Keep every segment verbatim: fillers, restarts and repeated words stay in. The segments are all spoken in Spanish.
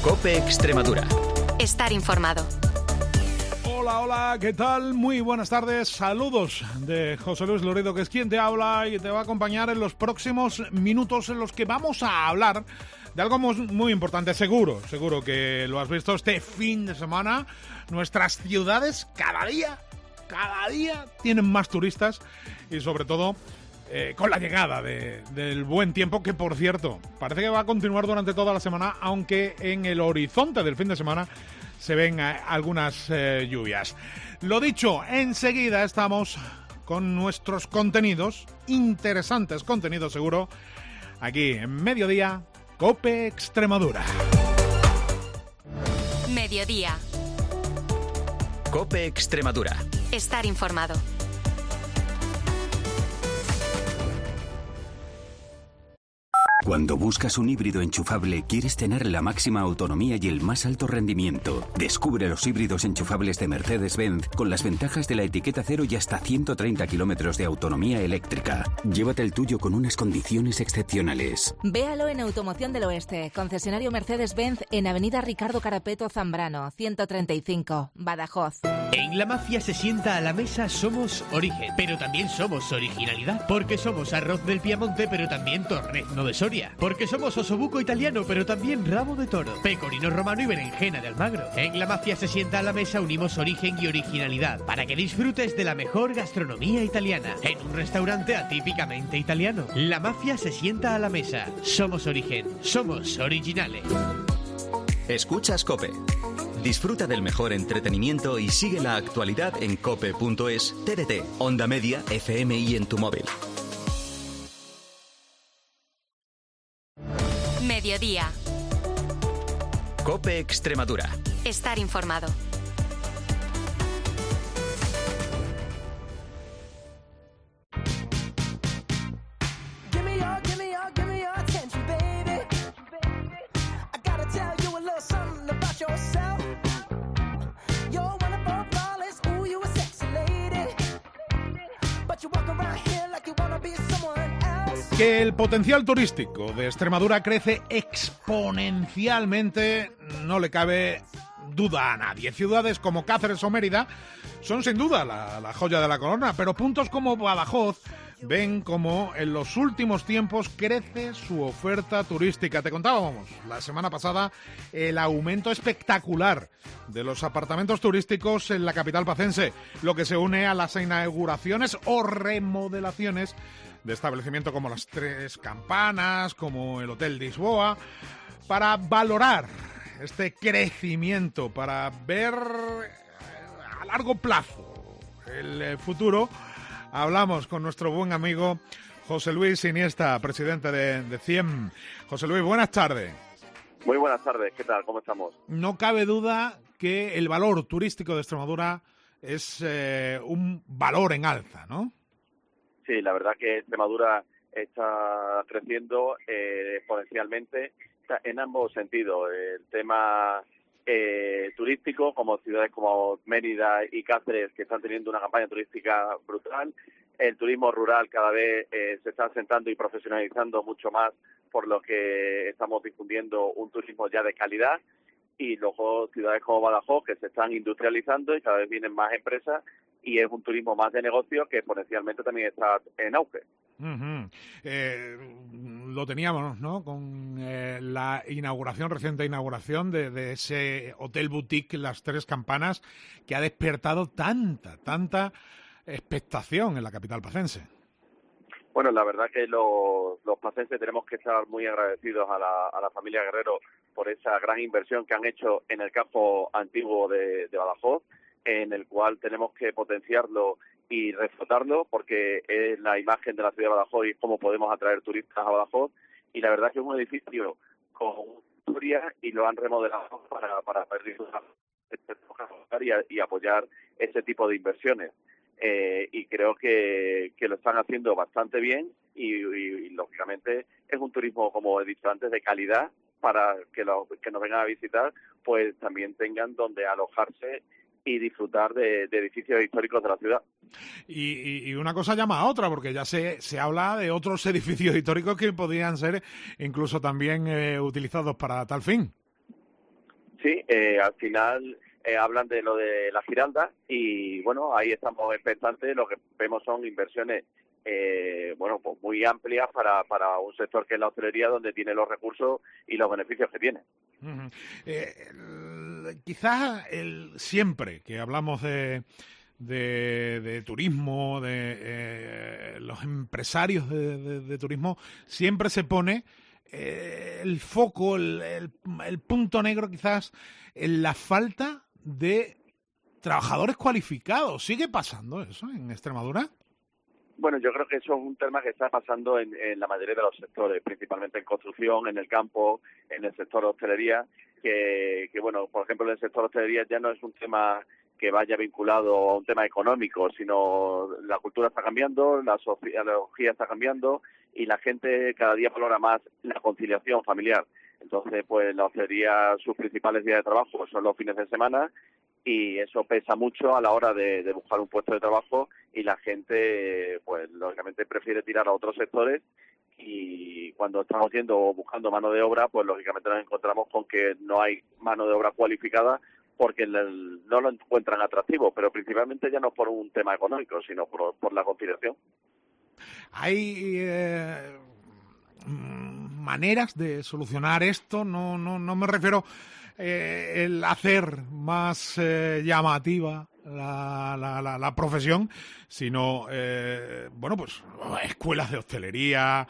COPE Extremadura. Estar informado. Hola, hola, ¿qué tal? Muy buenas tardes, saludos de José Luis Loredo, que es quien te habla y te va a acompañar en los próximos minutos en los que vamos a hablar de algo muy importante. Seguro, seguro que lo has visto este fin de semana. Nuestras ciudades cada día, cada día tienen más turistas y sobre todo eh, con la llegada de, del buen tiempo, que por cierto, parece que va a continuar durante toda la semana, aunque en el horizonte del fin de semana se ven eh, algunas eh, lluvias. Lo dicho, enseguida estamos con nuestros contenidos, interesantes contenidos seguro, aquí en Mediodía, COPE Extremadura. Mediodía. COPE Extremadura. Estar informado. Cuando buscas un híbrido enchufable, quieres tener la máxima autonomía y el más alto rendimiento. Descubre los híbridos enchufables de Mercedes-Benz con las ventajas de la etiqueta cero y hasta ciento treinta kilómetros de autonomía eléctrica. Llévate el tuyo con unas condiciones excepcionales. Véalo en Automoción del Oeste, concesionario Mercedes-Benz en Avenida Ricardo Carapeto Zambrano, ciento treinta y cinco, Badajoz. En La Mafia se sienta a la mesa somos origen, pero también somos originalidad, porque somos arroz del Piamonte, pero también torrezno de Soria. Porque somos osobuco italiano, pero también rabo de toro, pecorino romano y berenjena de Almagro. En La Mafia se sienta a la mesa unimos origen y originalidad para que disfrutes de la mejor gastronomía italiana en un restaurante atípicamente italiano. La Mafia se sienta a la mesa. Somos origen, somos originales. Escuchas COPE. Disfruta del mejor entretenimiento y sigue la actualidad en cope punto es, T D T, Onda Media, F M y en tu móvil. Mediodía. COPE Extremadura. Estar informado. Que el potencial turístico de Extremadura crece exponencialmente, no le cabe duda a nadie. Ciudades como Cáceres o Mérida son sin duda la, la joya de la corona, pero puntos como Badajoz ven como en los últimos tiempos crece su oferta turística. Te contábamos la semana pasada el aumento espectacular de los apartamentos turísticos en la capital pacense, lo que se une a las inauguraciones o remodelaciones de establecimientos como las Tres Campanas, como el Hotel Lisboa, para valorar este crecimiento, para ver a largo plazo el futuro. Hablamos con nuestro buen amigo José Luis Iniesta, presidente de, de C I E M. José Luis, buenas tardes. Muy buenas tardes, ¿qué tal? ¿Cómo estamos? No cabe duda que el valor turístico de Extremadura es eh, un valor en alza, ¿no? Sí, la verdad que Extremadura está creciendo eh, exponencialmente en ambos sentidos. El tema eh, turístico, como ciudades como Mérida y Cáceres, que están teniendo una campaña turística brutal. El turismo rural cada vez eh, se está asentando y profesionalizando mucho más, por lo que estamos difundiendo un turismo ya de calidad. Y luego ciudades como Badajoz, que se están industrializando y cada vez vienen más empresas, y es un turismo más de negocio que potencialmente también está en auge. Uh-huh. Eh, lo teníamos, ¿no? Con eh, la inauguración, reciente inauguración de, de ese hotel boutique Las Tres Campanas, que ha despertado tanta, tanta expectación en la capital pacense. Bueno, la verdad que los, los pacenses tenemos que estar muy agradecidos a la, a la familia Guerrero por esa gran inversión que han hecho en el campo antiguo de, de Badajoz, en el cual tenemos que potenciarlo y reflotarlo, porque es la imagen de la ciudad de Badajoz y cómo podemos atraer turistas a Badajoz. Y la verdad que es un edificio con historia y lo han remodelado para, para disfrutar y, y apoyar ese tipo de inversiones. Eh, y creo que, que lo están haciendo bastante bien y, y, y, lógicamente, es un turismo, como he dicho antes, de calidad, para que, lo, que nos vengan a visitar, pues también tengan donde alojarse y disfrutar de, de edificios históricos de la ciudad. Y, y, y una cosa llama a otra, porque ya se, se habla de otros edificios históricos que podrían ser incluso también eh, utilizados para tal fin. Sí, eh, al final eh, hablan de lo de la Giralda y bueno, ahí estamos expectantes. Lo que vemos son inversiones eh, bueno, pues muy amplias para, para un sector que es la hostelería, donde tiene los recursos y los beneficios que tiene. Uh-huh. Eh, el, quizás el, siempre que hablamos de, de, de turismo, de eh, los empresarios de, de, de turismo, siempre se pone eh, el foco, el, el, el punto negro quizás en la falta de trabajadores cualificados. ¿Sigue pasando eso en Extremadura? Bueno, yo creo que eso es un tema que está pasando en, en la mayoría de los sectores, principalmente en construcción, en el campo, en el sector hostelería, que, que bueno, por ejemplo, en el sector hostelería ya no es un tema que vaya vinculado a un tema económico, sino la cultura está cambiando, la sociología está cambiando y la gente cada día valora más la conciliación familiar. Entonces, pues la hostelería, sus principales días de trabajo son los fines de semana, y eso pesa mucho a la hora de, de buscar un puesto de trabajo, y la gente, pues lógicamente prefiere tirar a otros sectores, y cuando estamos yendo o buscando mano de obra, pues lógicamente nos encontramos con que no hay mano de obra cualificada porque el, no lo encuentran atractivo, pero principalmente ya no por un tema económico, sino por, por la conciliación. Hay eh, maneras de solucionar esto, no, no, no me refiero Eh, el hacer más eh, llamativa la, la, la, la profesión, sino, eh, bueno, pues escuelas de hostelería,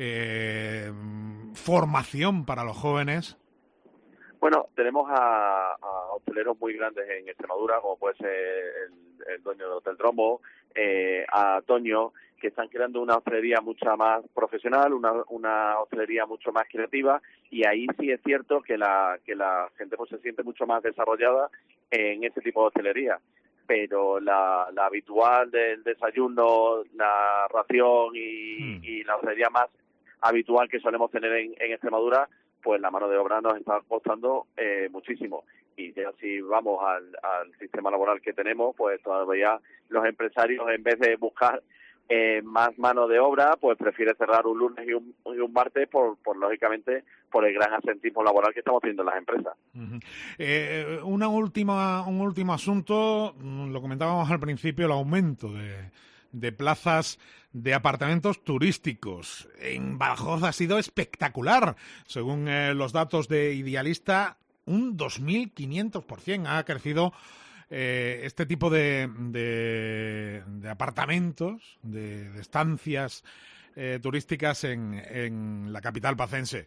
eh, formación para los jóvenes. Bueno, tenemos a, a hosteleros muy grandes en Extremadura, como puede ser el, el dueño de Hotel Dromo, eh, a Toño, que están creando una hostelería mucho más profesional, una, una hostelería mucho más creativa, y ahí sí es cierto que la que la gente pues se siente mucho más desarrollada en ese tipo de hostelería. Pero la, la habitual del desayuno, la ración y, mm. y la hostelería más habitual que solemos tener en, en Extremadura, pues la mano de obra nos está costando eh, muchísimo. Y ya si vamos al, al sistema laboral que tenemos, pues todavía los empresarios, en vez de buscar eh, más mano de obra, pues prefiere cerrar un lunes y un, y un martes por, por lógicamente por el gran asentismo laboral que estamos teniendo en las empresas. Uh-huh. Eh, una última, un último asunto, lo comentábamos al principio, el aumento de, de plazas de apartamentos turísticos. En Badajoz ha sido espectacular, según eh, los datos de Idealista, un dos mil quinientos por ciento ha crecido eh, este tipo de, de, de apartamentos, de, de estancias eh, turísticas en, en la capital pacense.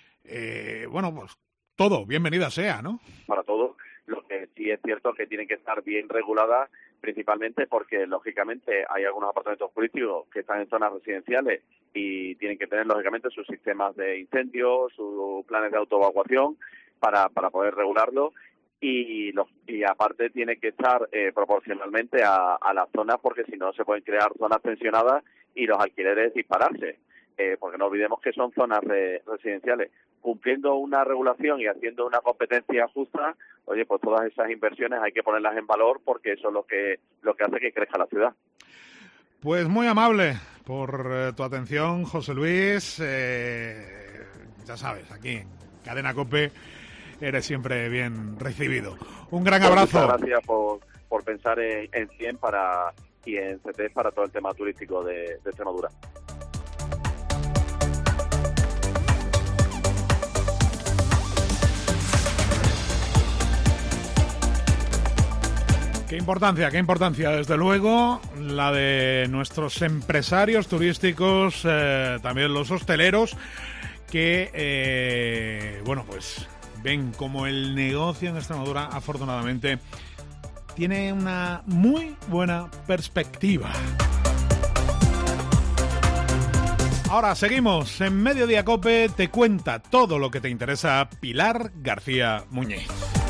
Eh, bueno, pues todo, bienvenida sea, ¿no? Para todo. Lo que sí es cierto es que tienen que estar bien reguladas, principalmente porque, lógicamente, hay algunos apartamentos turísticos que están en zonas residenciales y tienen que tener, lógicamente, sus sistemas de incendio, sus planes de autoevacuación para, para poder regularlo. Y, los, y aparte tiene que estar eh, proporcionalmente a, a las zonas, porque si no se pueden crear zonas tensionadas y los alquileres dispararse. Eh, porque no olvidemos que son zonas de, residenciales. Cumpliendo una regulación y haciendo una competencia justa, oye, pues todas esas inversiones hay que ponerlas en valor, porque eso es lo que lo que hace que crezca la ciudad. Pues muy amable por eh, tu atención, José Luis. Eh, ya sabes, aquí en Cadena COPE eres siempre bien recibido. Un gran pues abrazo. Muchas gracias por, por pensar en, en cien para, y en C T para todo el tema turístico de, de Extremadura. Qué importancia, qué importancia, desde luego, la de nuestros empresarios turísticos, eh, también los hosteleros, que, eh, bueno, pues ven como el negocio en Extremadura, afortunadamente, tiene una muy buena perspectiva. Ahora seguimos en Mediodía COPE, te cuenta todo lo que te interesa Pilar García Muñiz.